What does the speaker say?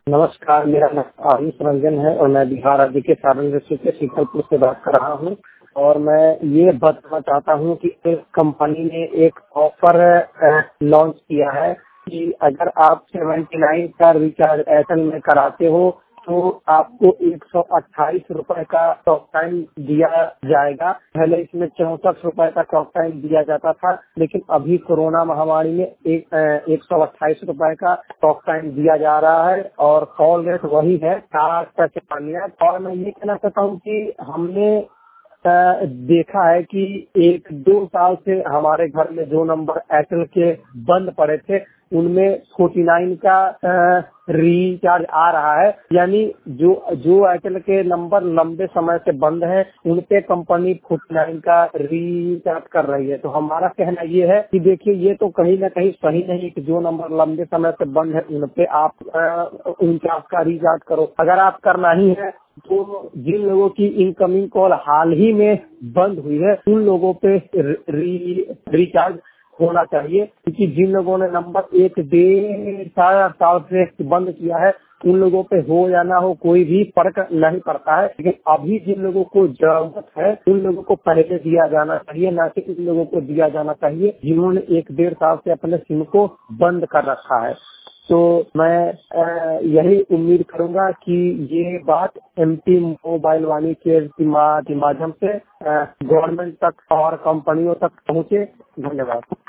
नमस्कार, मेरा नाम आयुष रंजन है और मैं बिहार राज्य के सारण डिस्ट्रिक्ट के शीतलपुर से बात कर रहा हूँ। और मैं ये बताना चाहता हूँ कि एक कंपनी ने एक ऑफर लॉन्च किया है कि अगर आप 79 का रिचार्ज एयरटेल में कराते हो तो आपको 128 रुपए का टॉक टाइम दिया जाएगा। पहले इसमें 64 रुपए का टॉक टाइम दिया जाता था, लेकिन अभी कोरोना महामारी में 128 रुपए का टॉक टाइम दिया जा रहा है और कॉल रेट वही है 4 पैसे पानी है। और मैं ये कहना चाहता हूँ कि हमने देखा है कि 1-2 साल से हमारे घर में जो नंबर एयरटेल के बंद पड़े थे उनमें 49 का रिचार्ज आ रहा है। यानी जो एयरटेल के नंबर लंबे समय से बंद है उन पे कंपनी 49 का रिचार्ज कर रही है। तो हमारा कहना ये है कि देखिए, ये तो कहीं ना कहीं सही नहीं कि जो नंबर लंबे समय से बंद है उन पे आप 49 का रिचार्ज करो। अगर आप करना ही है तो जिन लोगों की इनकमिंग कॉल हाल ही में बंद हुई है उन लोगों पे रिचार्ज होना चाहिए, क्योंकि जिन लोगों ने नंबर 1-1.5 साल से बंद किया है उन लोगों पे हो या ना हो कोई भी फर्क नहीं पड़ता है। लेकिन अभी जिन लोगों को जरूरत है उन लोगों को पहले दिया जाना चाहिए, ना कि उन लोगों को दिया जाना चाहिए जिन्होंने 1-1.5 साल से अपने सिम को बंद कर रखा है। तो मैं यही उम्मीद करूंगा कि ये बात एमपी मोबाइल वाणी के माध्यम से गवर्नमेंट तक और कंपनियों तक पहुंचे। धन्यवाद।